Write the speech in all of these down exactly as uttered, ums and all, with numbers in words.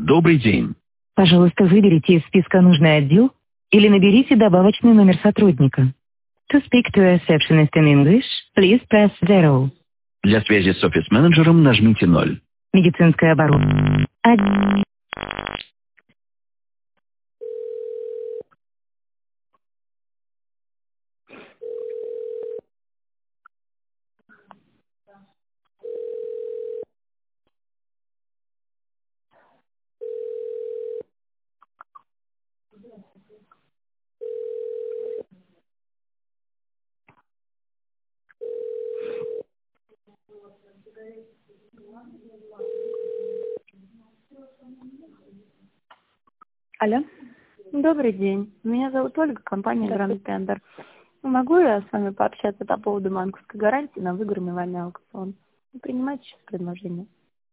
Добрый день. Пожалуйста, выберите из списка нужный отдел или наберите добавочный номер сотрудника. To speak to a receptionist in English, please press zero. Для связи с офис-менеджером нажмите ноль. Медицинское оборудование. Од- Алло. Добрый день. Меня зовут Ольга, компания Grand Tender. Могу я с вами пообщаться по поводу банковской гарантии на выигранный вами аукцион? Вы принимаете сейчас предложение?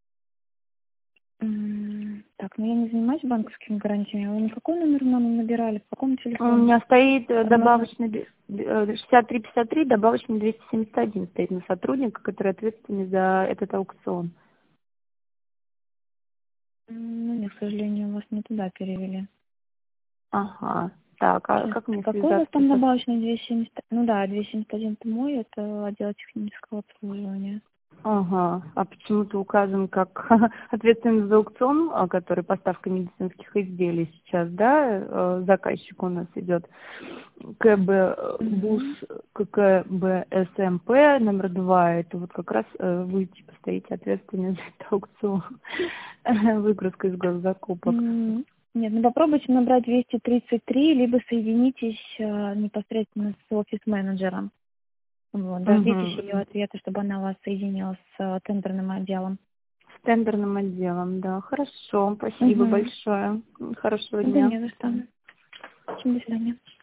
М, Так, ну я не занимаюсь банковскими гарантиями. Вы на какой номер нам набирали? По какому У телефону? меня стоит э, добавочный д- э, шестьдесят три пятьдесят три, добавочный двести семьдесят один стоит на сотрудника, который ответственный за этот аукцион. М, Ну, нет, к сожалению, вас не туда перевели. Ага. Так, а Сейчас. как мне Какой у вас связаться там с... добавочный двести семьдесят? Ну да, двести семьдесят один это мой, это отдел технического обслуживания. Ага, а почему-то указан как ответственный за аукцион, а, который поставка медицинских изделий сейчас, да, э, заказчик у нас идет. КБ БУС, ККБ СМП номер два, это вот как раз э, вы типа стоите ответственны за этот аукцион, выгрузка из госзакупок. М, Нет, ну попробуйте набрать двести тридцать три, либо соединитесь э, непосредственно с офис-менеджером. Вот, дождитесь Мгм. ее ответа, чтобы она вас соединила с э, тендерным отделом. С тендерным отделом, да, хорошо, спасибо Угу. большое, хорошего Да дня. не за что. До свидания.